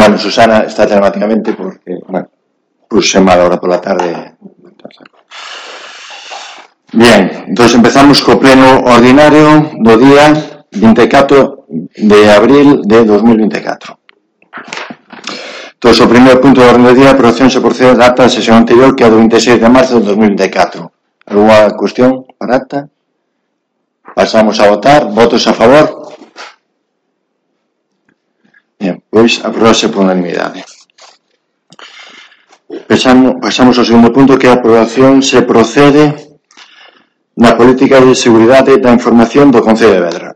Bueno, Susana está telemáticamente porque, bueno, puse mal ahora por la tarde. Bien, entonces empezamos co pleno ordinario do día 24 de abril de 2024. Entonces, o primeiro punto do orden do día, aprobación se procede da acta da sesión anterior, que é do 26 de marzo de 2024. Alguna cuestión para acta? Pasamos a votar. Votos a favor? Bien, pois aprobase por unanimidade. Pasamos ao segundo punto, que é a aprobación se procede na política de seguridade da información do Concello de Vedra.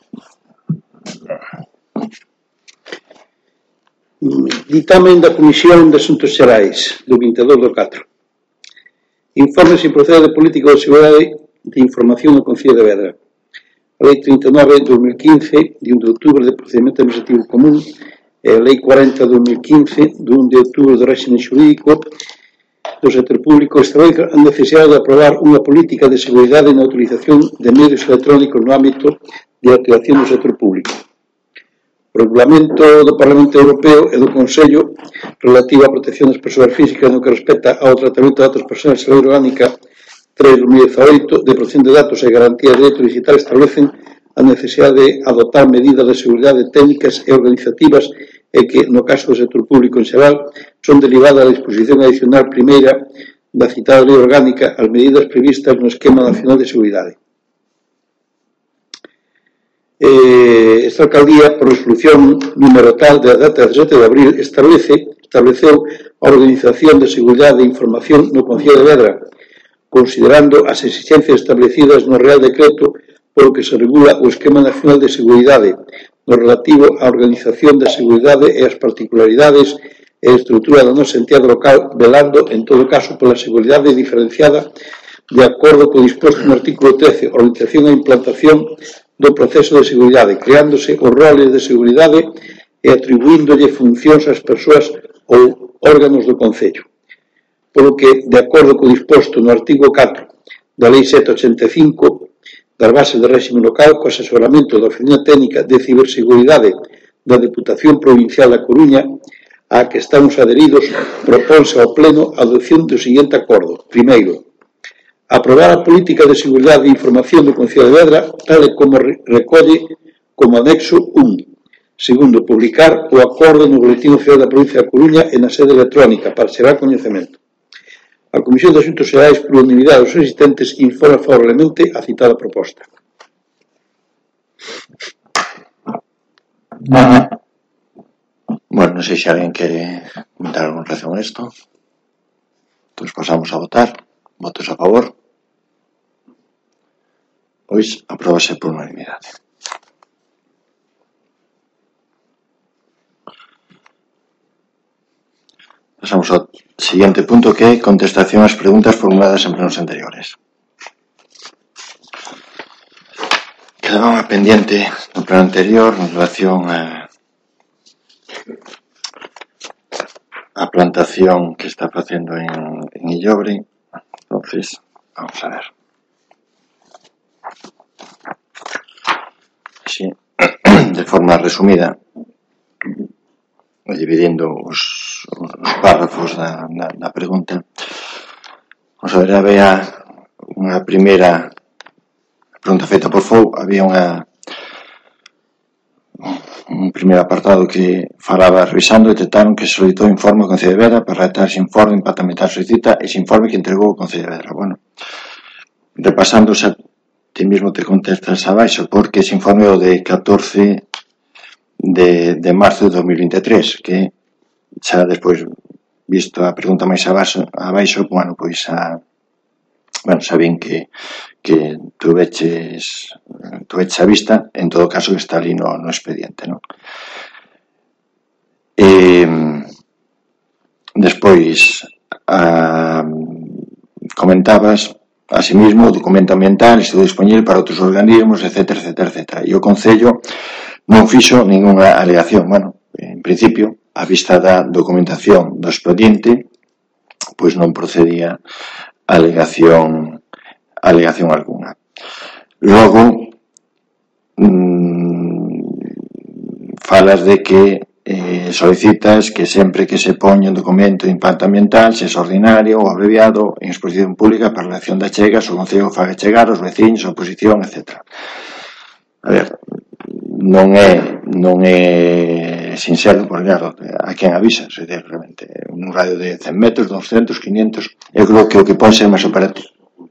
Ditamen da Comisión de Asuntos Xerais do 22/4. Informe se procede de política de seguridade de información do Concello de Vedra. A Lei 39/2015, de 1 de outubro de procedimento administrativo común, e a Lei 40/2015, de 1 de outubro do réxime xurídico do sector público, establece a necesidade de aprobar unha política de seguridade na utilización de medios electrónicos no ámbito de actuación do sector público. O Regulamento do Parlamento Europeo e do Consello relativo á protección das persoas físicas no que respecta ao tratamento de datos persoais e Lei Orgánica 3/2018 de protección de datos e garantía de dereito digital establecen a necesidade de adoptar medidas de seguridade técnicas e organizativas e que, no caso do sector público en xeral, son derivadas da disposición adicional primeira da citada Lei Orgánica as medidas previstas no Esquema Nacional de Seguridade. Esta alcaldía, por resolución número tal de data 17 de abril, estableceu a Organización de Seguridade e Información no Concello de Vedra, considerando as exigencias establecidas no Real Decreto polo que se regula o Esquema Nacional de Seguridade, no relativo á organización da seguridade e as particularidades e a estrutura da nosa entidade local, velando, en todo caso, pola seguridade diferenciada de acordo co disposto no artículo 13, organización e implantación do proceso de seguridade, creándose os roles de seguridade e atribuíndolle funcións ás persoas ou órganos do Concello. Polo que, de acordo co disposto no artigo 4 da Lei 785, das bases de réxime local, co asesoramento da Oficina Técnica de Ciberseguridade da Deputación Provincial da Coruña, a que estamos adheridos, propónse ao Pleno a adopción do seguinte acordo. Primeiro, aprobar a política de seguridade e información do Concello de Vedra, tal e como recolle como anexo 1. Segundo, publicar o acordo no Boletín Oficial da Provincia da Coruña e na sede electrónica para xerar coñecemento. A Comisión de Asuntos Xerais, por unanimidade dos asistentes, informa favorablemente a citada proposta. Bueno, non sei se alguén quere comentar algo en relación a isto. Entón pasamos a votar. Votos a favor. Pois apróbase por unanimidade. Pasamos ao seguinte punto, que é contestación ás preguntas formuladas en plenos anteriores. Quedaba unha pendiente no pleno anterior en relación a plantación que está facendo en Illobre. Entonces, vamos a ver. Así, de forma resumida, dividindo os párrafos da pregunta. Vamos a ver, había unha primeira pregunta feita por FOU, había un primeiro apartado que falaba revisando, detectaron que se solicitou informe ao Concello de Vedra para redactar ese informe, impacto ambiental solicita ese informe que entregou o Concello de Vedra. Bueno, repasando, xa ti mismo te contestas abaixo, porque ese informe é o de 14 de marzo de 2023, que xa despois, visto a pregunta máis abaixo, bueno, pois sabín que tuveches a vista, en todo caso que está ali no expediente, non? Despois comentabas asimismo o documento ambiental estuvo disponible para outros organismos, etc. E o Concello non fixo ningunha alegación. Bueno, en principio, a vista da documentación do expediente, pois non procedía alegación alguna. Logo, falas de que solicitas que sempre que se poña un documento de impacto ambiental, sexa ordinario ou abreviado, en exposición pública para a elección de achegas, o Concello faga chegar aos veciños, a oposición, etc. A ver, non é sincero, porque claro, a quen avisa, se de realmente un radio de 100 metros, 200, 500, eu creo que o que pode ser máis operativo.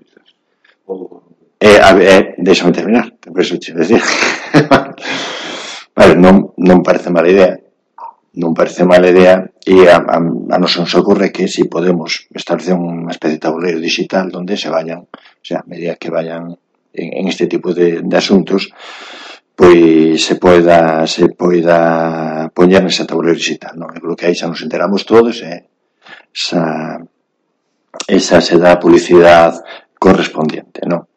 Deixame terminar, por eso te decir. Vale, non parece mala idea. Non parece mala idea e a nos ocorre que si podemos establecer unha especie de tabuleiro digital onde se vayan, o sea, a medida que vayan en este tipo de asuntos, pois se poida poñer nese tabuleiro digital, non? Eu creo que aí xa nos enteramos todos e esa se dá a publicidade correspondiente, non?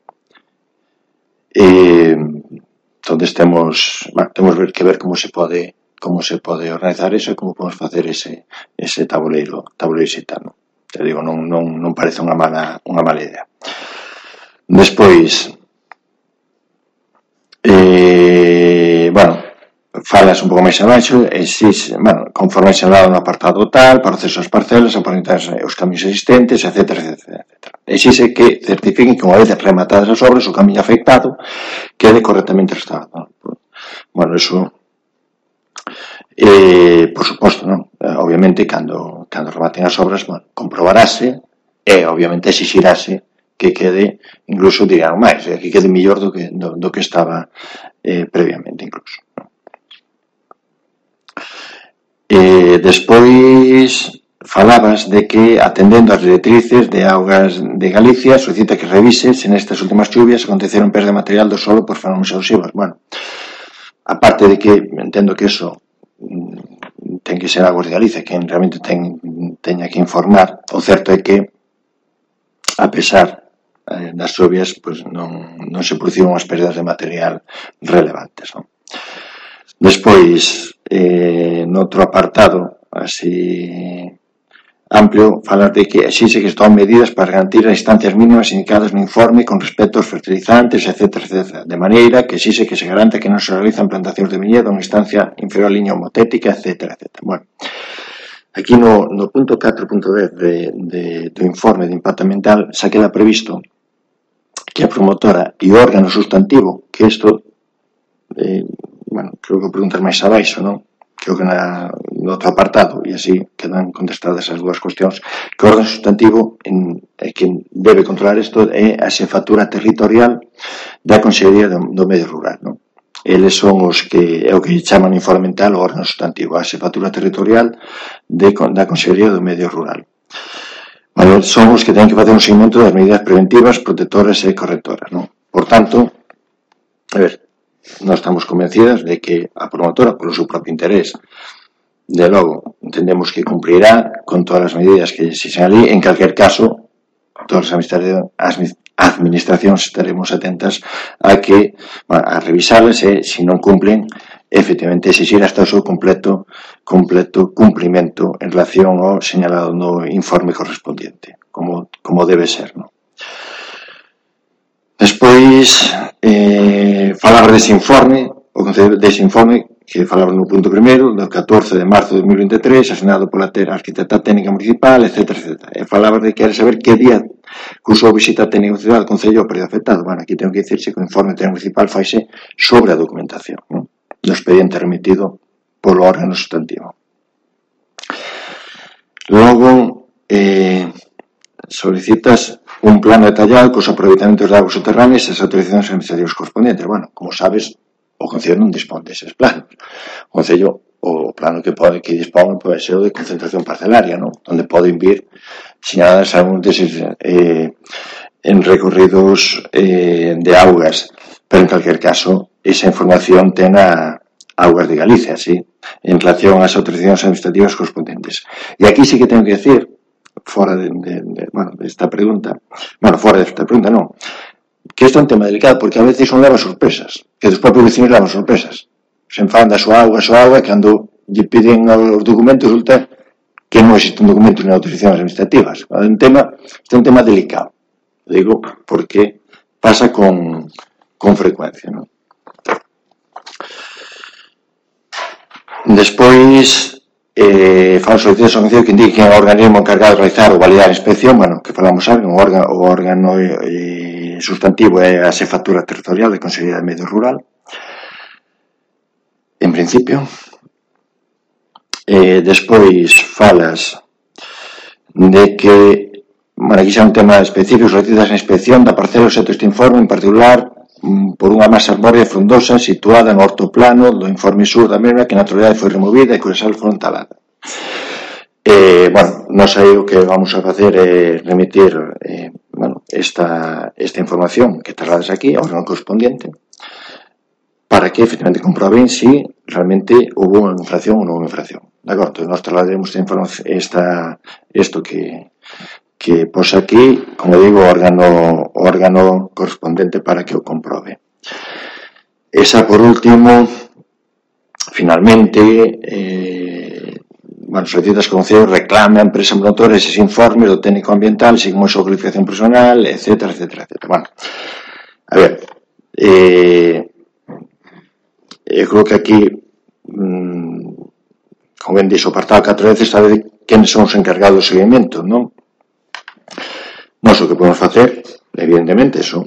Entonces temos que ver como se pode organizar eso e como podemos facer ese tabuleiro digital, non? Te digo, non parece unha mala idea. Despois, falas un pouco máis abaixo, conforme señalado no apartado tal, para o acceso ás parcelas, aparentar os camiños existentes, etc. Exige que certifiquen que unha vez rematadas as obras o camiño afectado quede correctamente restaurado. Bueno, eso por suposto, non? Obviamente, cando rematen as obras, comprobarase e, obviamente, exixirase que quede, incluso, dirán máis, que quede mellor do que estaba previamente, incluso. Despois falabas de que, atendendo ás directrices de Augas de Galicia, solicita que revise se nestas últimas chuvias aconteceron perdas de material do solo por fenómenos erosivos. Bueno, aparte de que entendo que eso ten que ser Augas de Galicia quen realmente teña que informar, o certo é que, a pesar das chuvias, pois non se produciron as perdas de material relevantes, non? Despois, noutro apartado así amplio, falar de que exixe que se tomen medidas para garantir as instancias mínimas indicadas no informe con respecto aos fertilizantes, etc. De maneira que exixe que se garanta que non se realizan plantacións de viñedo en instancia inferior á liña homotética, etc. Bueno, aquí no punto 4.10 do informe de impacto ambiental xa queda previsto que a promotora e o órgano sustantivo, que isto creo que preguntas máis abaixo, non? Creo que no outro apartado, e así quedan contestadas as dúas cuestións, que o órgano sustantivo que debe controlar isto é a xefatura territorial da Consellería do Medio Rural, non? Eles son os que é o que chaman informe mental o órgano sustantivo, a xefatura territorial da Consellería do Medio Rural. Bueno, son os que ten que facer un seguimento das medidas preventivas, protectoras e correctoras, non? Por tanto, a ver, nós estamos convencidas de que a promotora, polo seu propio interés, de logo, entendemos que cumprirá con todas as medidas que se xan ali. En calquer caso, todas as administracións estaremos atentas a revisarlas e, se non cumplen, efectivamente exigir hasta o seu completo cumprimento en relación ao señalado no informe correspondiente, como debe ser, non? Despois, falaba dese informe, o concello dese informe que falaba no punto primeiro, do 14 de marzo de 2023, asinado pola arquitecta técnica municipal, etc. E falaba de que era saber que día cursou visita técnica municipal do concello ao período afectado. Bueno, aquí tengo que dicirse que o informe técnico municipal faise sobre a documentación, non? Do expediente remitido polo órgano sustantivo. Logo, solicitas un plano detallado cos aproveitamentos de augas subterráneas e as autorizacións administrativas correspondientes. Bueno, como sabes, o Concello non dispón deses planos. O Concello, o plano que dispón pode ser o de concentración parcelaria, non? Onde poden vir señaladas algúns deses en recorridos de augas, pero en calquer caso, esa información ten a Augas de Galicia, sí, en relación ás autorizacións administrativas correspondientes. E aquí sí que tengo que decir, fora desta pregunta, non, que isto é un tema delicado, porque a veces son leva sorpresas, que dos propios vecinos levan sorpresas. Se enfadan da súa auga, e cando lle piden os documentos, resulta que non existen documentos nem autorizacións administrativas. É un tema delicado, digo, porque pasa con frecuencia, non? Despois, Fala solicitudes ao Concello que indiquen o organismo encargado de realizar ou validar a inspección, bueno, que falamos algo, o órgano sustantivo é a Xefatura Territorial de Consellería de Medio Rural, en principio. Despois falas de que, bueno, aquí xa un tema específico, solicitudes a inspección da parcela obxecto este informe, en particular por unha masa arbórea frondosa situada no ortoplano do informe sur da mesma que na actualidade foi removida e cuya sal foron talada. Bueno, non sei o que vamos a facer é remitir bueno, esta información que traslades aquí ao órgano correspondiente para que efectivamente comproben si realmente hubo unha infracción ou non hubo infracción. De acordo, nós trasladaremos isto que pos aquí, como digo, o órgano correspondente para que o comprobe. Esa, por último, finalmente, bueno, solicita que o Concello reclame a empresa promotora eses informes do técnico ambiental, así como a súa cualificación personal, etcétera, etcétera, etcétera. Bueno, a ver, eu creo que aquí, como ben dixo, o apartado 4 veces sabe quen son os encargados do seguimento, non? Nós o que podemos facer, evidentemente, eso,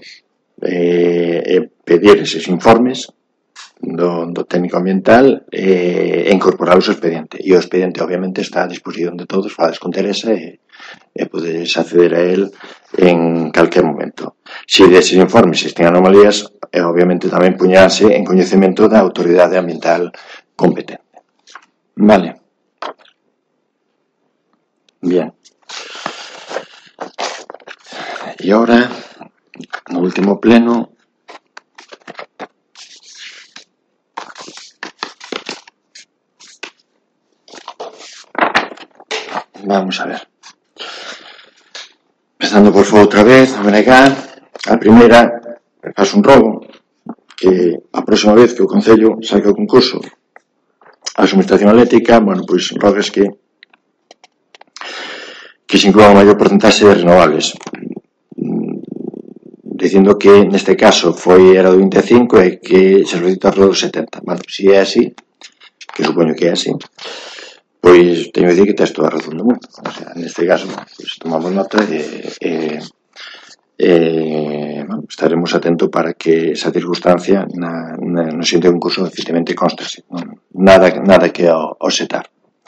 pedir eses informes do técnico ambiental e incorporar o expediente. E o expediente, obviamente, está a disposición de todos, falades con Teresa e podedes acceder a él en calquer momento. Se deses informes existen anomalías, obviamente tamén puñarse en coñecemento da autoridade ambiental competente. Vale. Bien. E ahora, no último pleno, vamos a ver. Empezando por favor outra vez, a negar. A primeira, faz un rogo, que a próxima vez que o Concello saque o concurso a suministración eléctrica, bueno, pois rogas que se inclúa a maior porcentaxe de renovables, dicindo que neste caso era do 25 e que se solicita alrededor do 70. Bueno, se é así, que supoño que é así, pois teño que dicir que tes toda a razón do mundo. O sea, neste caso, pois tomamos nota e bueno, estaremos atentos para que esa circunstancia no siguiente concurso efectivamente conste, nada que o setar.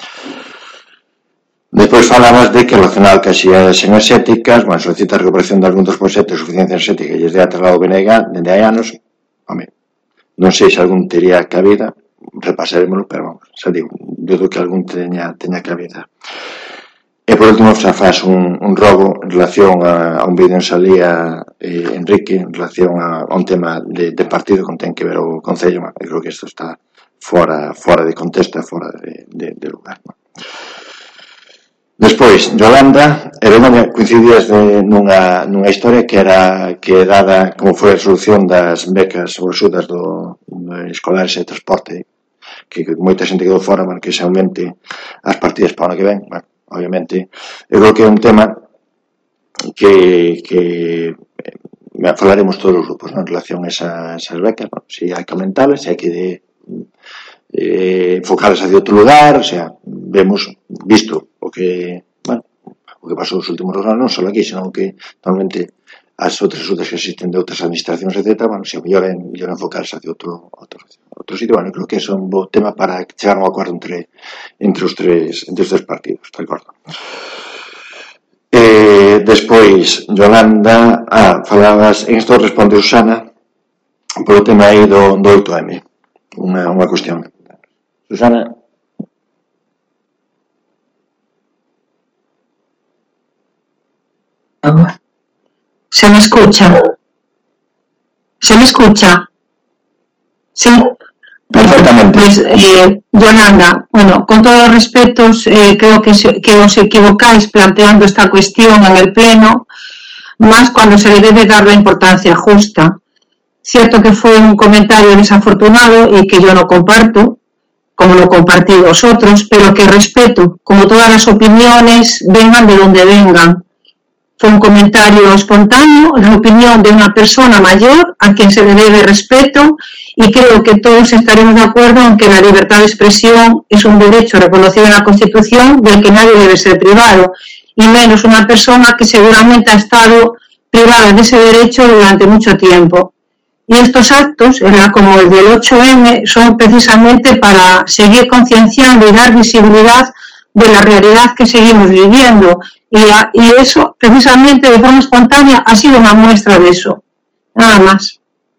Despois falamos de que relacionado que as xeras enerxéticas, bueno, solicita a recuperación de algún dos proxectos de suficiencia enerxética e desde a traslado BNG dende hai anos. Home, non sei se algún teria cabida, repasaremoslo, pero vamos, xa digo, dudo que algún teña cabida. E por último, xa faz un rogo en relación a un vídeo en salía Enrique, en relación a un tema de partido que ten que ver o Concello. Eu creo que isto está fora de contexto, fora de lugar, non? Despois, Yolanda e Begoña coincidías nunha historia que dada como foi a resolución das becas ou axudas do escolares e transporte, que moita xente quedou fora, que se aumente as partidas para o ano que ven. Bueno, obviamente, eu creo que é un tema que falaremos todos os grupos, en relación a esas becas, se hai que aumentarlas, se hai que enfocarlas hacia outro lugar. O sea, visto o que pasou nos últimos anos, non só aquí, senón que normalmente as outras axudas que existen de outras administracións, etc., se mellor enfocarse hacia outro sitio. Bueno, creo que é un bo tema para chegar a un acordo entre os tres partidos, de acordo. Despois, Yolanda, falabas, en isto responde Susana polo tema aí do 8M, unha cuestión. Susana. ¿Se me escucha? Sí. Perfectamente. Pues, Yolanda, bueno, con todos los respetos, creo que os equivocáis planteando esta cuestión en el Pleno, más cuando se le debe dar la importancia justa. Cierto que fue un comentario desafortunado y que yo no comparto, como lo compartí vosotros, pero que respeto, como todas las opiniones, vengan de donde vengan. Fue un comentario espontáneo, la opinión de una persona mayor a quien se le debe respeto, y creo que todos estaremos de acuerdo en que la libertad de expresión es un derecho reconocido en la Constitución del que nadie debe ser privado, y menos una persona que seguramente ha estado privada de ese derecho durante mucho tiempo. Y estos actos, como el del 8M, son precisamente para seguir concienciando y dar visibilidad de la realidad que seguimos viviendo. Y eso, precisamente, de forma espontánea, ha sido una muestra de eso. Nada más.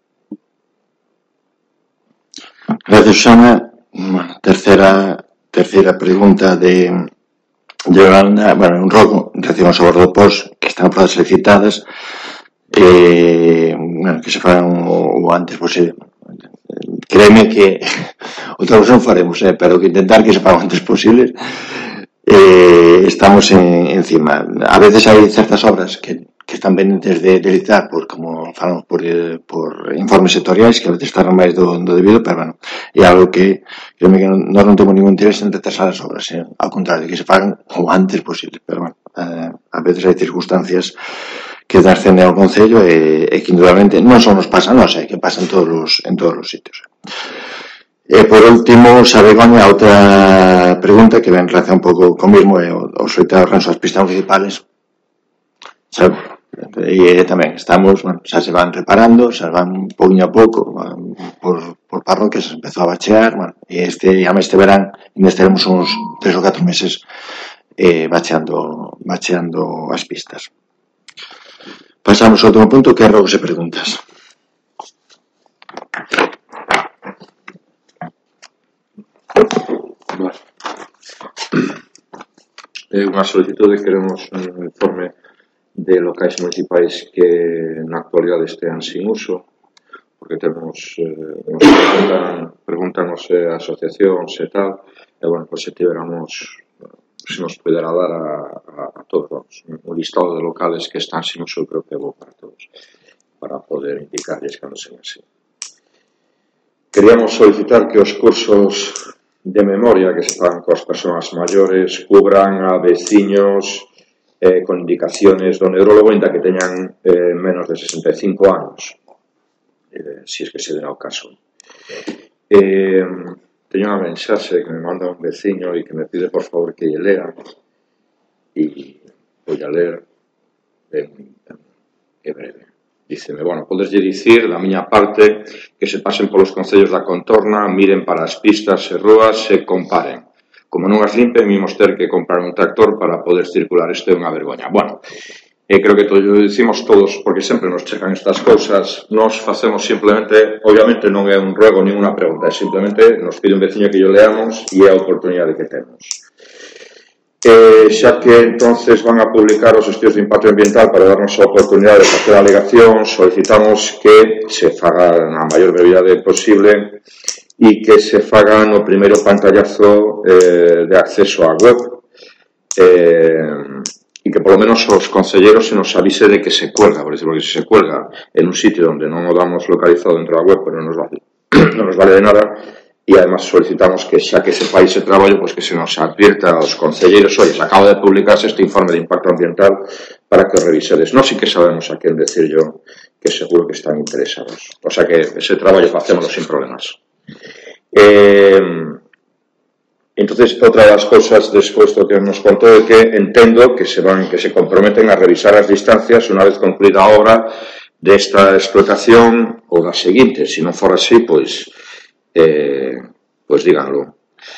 Gracias, Susana. Tercera pregunta de Yolanda. Bueno, un rogo, recibimos sobre o post que están para solicitadas, bueno, que se fagan o antes posible. Créeme que outra vez non faremos, pero que intentar que se fagan antes posible. Estamos encima. A veces hai certas obras que están pendentes de licitar como falamos por informes sectoriais, que a veces tardan máis do debido, pero bueno, é algo que créeme que nós non temos ningún interés en retrasar as obras, ao contrario, que se fagan o antes posible, pero bueno, a veces hai circunstancias que descende ao Concello e que indudablemente non só nos pasa a nós, que pasa en todos os sitios. E por último, xa Begoña, outra pregunta que ven en relación un pouco co mismo, o solicitado ranxo das pistas municipales. E tamén estamos, bueno, xa se van reparando, xa van pouquinho a pouco, por parroquias, se empezou a bachear, bueno, e a este verán ainda estaremos uns 3 ou 4 meses bacheando as pistas. Pasamos ao último punto, que é rogos e preguntas. É unha solicitude, queremos un informe de locais municipais que na actualidade estean sin uso, porque temos nos preguntanos asociacións e tal, e bueno, pois se tiveramos, se nos pudera dar a todos un listado de locales que están sin uso, creo que é bo para todos, para poder indicarles cando sean así. Queríamos solicitar que os cursos de memoria que se fan coas persoas maiores cubran a veciños con indicaciones do neurólogo, ainda que teñan menos de 65 anos, si es que se den ao caso. Teño unha mensaxe que me manda un veciño e que me pide por favor que lle lea, e vou a ler, é breve. Díceme, bueno, podeslle dicir da miña parte que se pasen polos concellos da contorna, miren para as pistas e rúas e comparen. Como non as limpen, imos ter que comprar un tractor para poder circular. Isto é unha vergoña. Bueno, creo que todo dicimos todos, porque sempre nos checan estas cousas, nos facemos simplemente, obviamente non é un ruego nin unha pregunta, é simplemente nos pide un veciño que yo leamos e é a oportunidade que temos. Xa que entonces van a publicar os estudios de impacto ambiental para darnos a oportunidade de facer a alegación, solicitamos que se faga na maior brevidade posible e que se faga no primeiro pantallazo de acceso á web, e que polo menos os concelleros se nos avise de que se cuelga, porque se se cuelga en un sitio onde non o damos localizado dentro da web, pero non nos vale de nada. E además solicitamos que xa que se fai ese traballo, pues que se nos advierta aos concelleiros, oye, acaba de publicarse este informe de impacto ambiental para que o revisedes. Non si que sabemos a quen decir yo, que seguro que están interesados. O sea que ese traballo facémoslo sin problemas. Entonces, outra das cousas despois do que nos contou é que entendo que se comprometen a revisar as distancias unha vez concluída a obra desta explotación ou da seguinte. Se non for así, pois díganlo.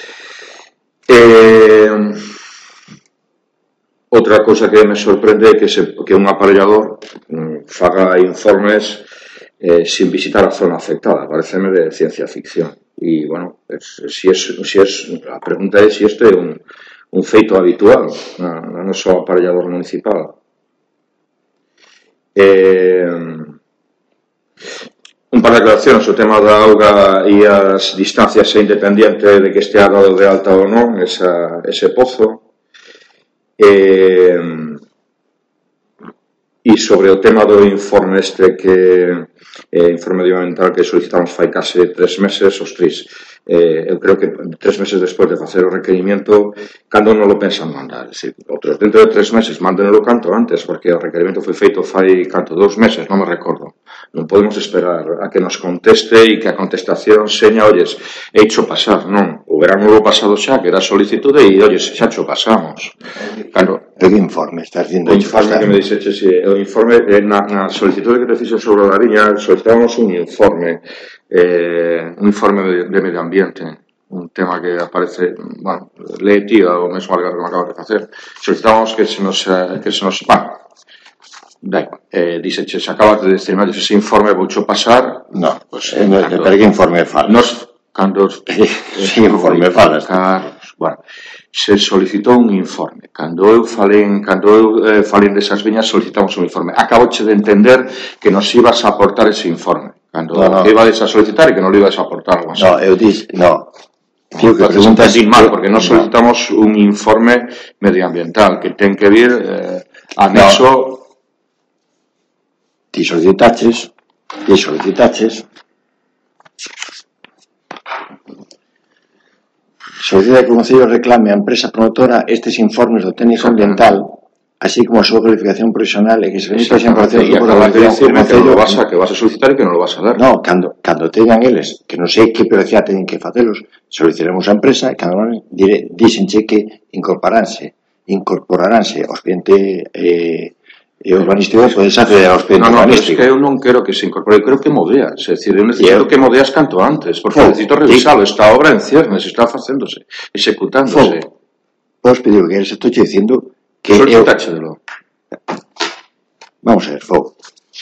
Outra cousa que me sorprende é que un aparellador faga informes sin visitar a zona afectada. Pareceme de ciencia ficción. E, bueno, a pregunta é se isto é un feito habitual no noso aparellador municipal. Un par de aclaracións, o tema da auga e as distancias é independiente de que estea dado de alta ou non ese pozo. E sobre o tema do informe informe ambiental que solicitamos fai case 3 meses, eu creo que 3 meses despois de facer o requerimento, cando non lo pensan mandar, es decir, outros dentro de 3 meses mándenlo canto antes, porque o requerimento foi feito fai canto 2 meses, non me recordo. Non podemos esperar a que nos conteste e que a contestación seña, olles, hecho pasar, non, o verano lo pasado xa, que era solicitude e, olles, xa cho pasamos. Claro, o informe, estás dicindo o informe que me dixeche, si, o informe, na solicitude que te fixo sobre a viña, solicitábamos un informe de medio ambiente, un tema que aparece, bueno, lee tío, o mesmo algo que me acabas de facer, solicitábamos que se nos dice, se acabas de decir, ese informe voucho pasar, no, pues, pero que informe falas? Cando sí, informe falas, bueno, se solicitou un informe. Cando eu falei desas viñas, solicitamos un informe. Acabouche de entender que nos ibas a aportar ese informe. Cando ibades a solicitar e que non lo ibas a aportar. No, eu dix, no. Tío, que preguntas mal, porque nos solicitamos un informe medioambiental que ten que vir anexo. Ti solicitaches solicita que o Concello reclame a empresa promotora estes informes do técnico ambiental, así como a súa cualificación profesional e que se remita esa información e acabas de decirme que non lo vas a solicitar e que non lo vas a dar. No, cando teñan eles, que non sei que velocidade teñen que facelos, solicitaremos a empresa e cando non díxenche que incorporaránse ao expediente urbanístico, podes acceder ao expediente urbanístico. No, pero é que eu non quero que se incorpore, eu quero que modeas, é dicir, eu necesito que modeas canto antes, porque necesito revisalo, esta obra en ciernes, está facéndose, executándose. Podes pedir o que eres, estou dicindo que solicitáchelo. Vamos a ver, Fogo.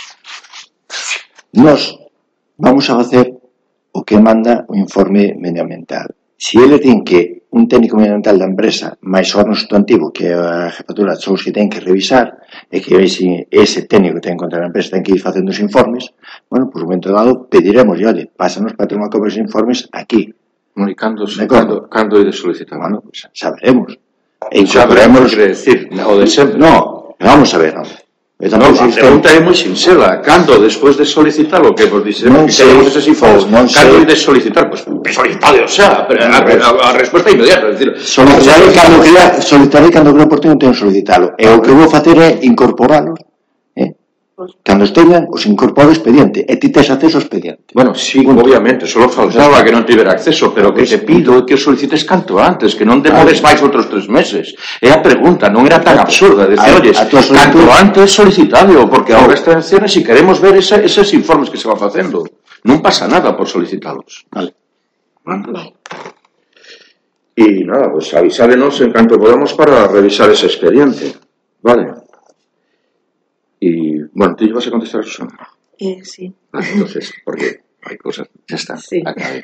Nos vamos a facer o que manda o informe medioambiental. Se ele ten que un técnico medioambiental da empresa máis o órgano substantivo que a jefatura sou que ten que revisar e que ese técnico que ten contra a empresa ten que ir facendo os informes, bueno, por un momento dado pediremos, olhe, pásanos para ter unha copia dos informes aquí. E cando hai de solicitar? Bueno, pues saberemos. Saberemos, quere decir, o de sempre. No, vamos a ver, non. No, a pregunta é moi sinxela. Cando, despois de solicitar o que vos dixemos que queremos eses informes, cando hai de solicitar? Pois solicitade, o sea, a resposta é inmediata. Solicitarei cando creo oportuno teño solicitalo. E o que vou facer é incorporalos. Cando esteñan, os incorporo ao expediente e ti tes acceso ao expediente. Bueno, sí, obviamente, solo faltaba que non tivera acceso, pero que te pido que o solicites canto antes, que non demores máis outros 3 meses. É a pregunta, non era tan absurda, decir, olles, canto antes solicitado, porque agora está en ciernes e queremos ver eses informes que se van facendo. Non pasa nada por solicitalos. Vale. E nada, pues avisárenos en canto podamos para revisar ese expediente. Vale. Y bueno, ¿tú vas a contestar a Susana? Sí. Entonces, porque hay cosas, ya está. Sí. Acabé.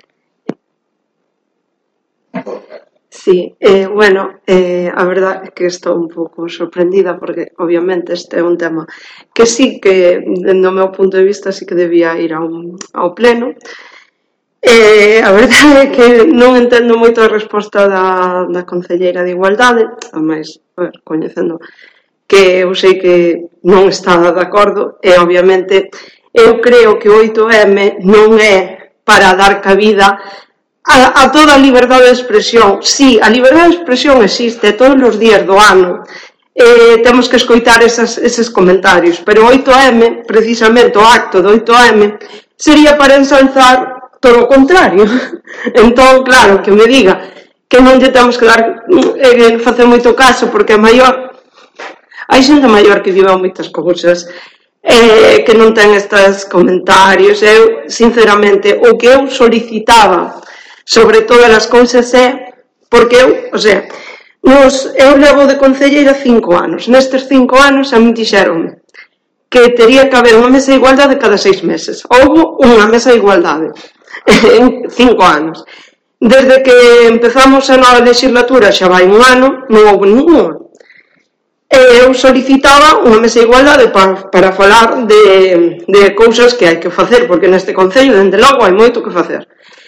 Sí, bueno, a verdad é que estou un pouco sorprendida porque obviamente este é un tema que sí que, dentro do meu punto de vista, sí que debía ir ao pleno. A verdade é que non entendo moito a resposta da concelleira de Igualdade, ademais, coñecendo que eu sei que non está de acordo e obviamente eu creo que o 8M non é para dar cabida a toda a liberdade de expresión. Sí, a liberdade de expresión existe todos os días do ano, temos que escoitar eses comentarios, pero o 8M, precisamente o acto do 8M, sería para ensalzar todo o contrario. Entón, claro, que me diga que non lle temos que dar facer moito caso porque é maior. Hai xente maior que vive moitas cousas que non ten estes comentarios. Eu, sinceramente, o que eu solicitaba sobre todas as cousas é porque eu, eu levo de concelleira 5 anos. Nestes 5 anos a mí dixeron que tería que haber unha mesa de igualdade cada 6 meses. Houbo unha mesa de igualdade en 5 anos. Desde que empezamos a nova legislatura xa vai un ano, non houbo ningún. Eu solicitaba unha mesa de igualdade para falar de cousas que hai que facer, porque neste concello, dende logo, hai moito que facer.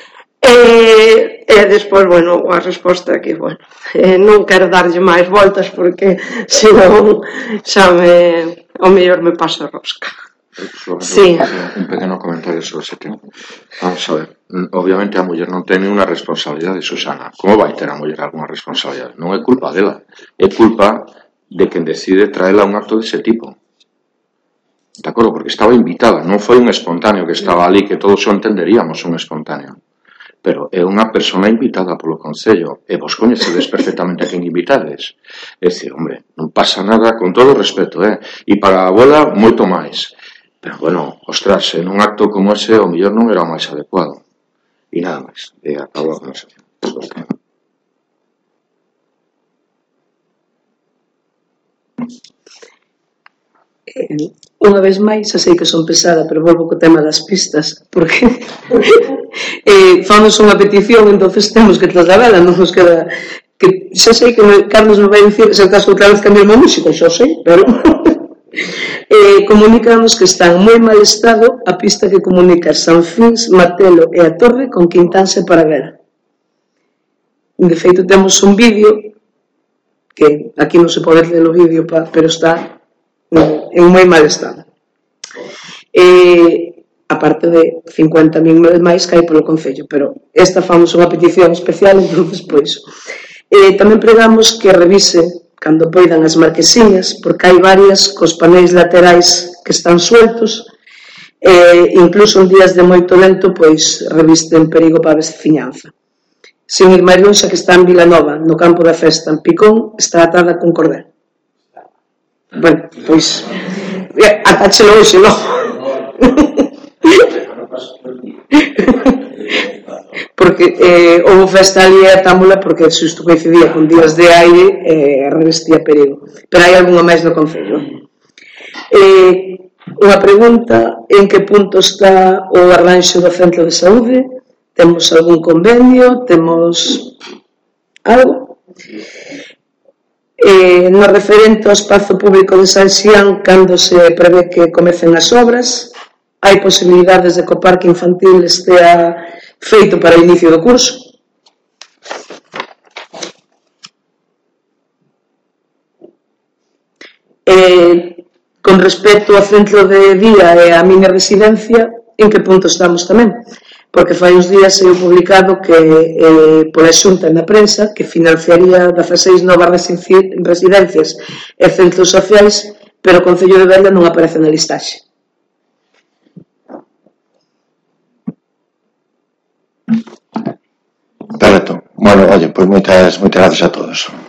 E despois, bueno, a resposta que, bueno, non quero darlle máis voltas porque senón xa o mellor me paso a rosca. Sí. Un pequeno comentario sobre ese tema. Vamos a ver, obviamente a muller non ten unha responsabilidade, Susana. Como vai ter a muller algunha responsabilidade? Non é culpa dela, é culpa de quen decide traela a un acto dese tipo. De acordo? Porque estaba invitada, non foi un espontáneo que estaba ali, que todos o entenderíamos un espontáneo. Pero é unha persona invitada polo Concello, e vos coñecedes perfectamente a quen invitades. É dicir, hombre, non pasa nada, con todo o respeto, e para a abuela, moito máis. Pero, bueno, ostras, en un acto como ese, o mellor non era o máis adecuado. E nada máis, acabo a conversación. Unha vez máis, xa sei que son pesada, pero volvo co tema das pistas, porque famos unha petición, entonces temos que trasladala, non nos queda... Que xa sei que Carlos nos vai dicir, se caso outra vez cambiar o músico, xa sei, pero... comunicamos que está en moi mal estado a pista que comunica Sanfins, Matelo e a Torre con Quintanse para Vera. De feito, temos un vídeo que aquí non se pode ler o vídeo, pero está en moi mal estado. Aparte de 50.000 máis que hai polo Concello, pero esta famos unha petición especial, entonces, pois. Tamén pregamos que revise cando poidan as marquesiñas, porque hai varias cos paneis laterais que están sueltos, incluso en días de moito vento, pois revisten perigo para a veciñanza. Sin ir máis longe, que está en Vilanova, no campo da festa, en Picón, está atada con cordel. Bueno, pois, atáchelo hoxe, non? Porque houve festa ali e atámola porque xusto coincidía con días de aire e revestía perigo. Pero hai algunha máis no Concello. Unha pregunta: en que punto está o arranxo do centro de saúde? Temos algún convenio? Temos algo? No referente ao espazo público de San Xián, cando se prevé que comecen as obras, hai posibilidades de que o parque infantil estea feito para o inicio do curso. Con respecto ao centro de día e á miña residencia, en que punto estamos tamén? Porque fai uns días saiu publicado que pola Xunta na prensa que financiaría 16 novas residencias e centros sociais, pero o Concello de Vella non aparece na listaxe. Perfecto. Bueno, oye, pues moitas gracias a todos.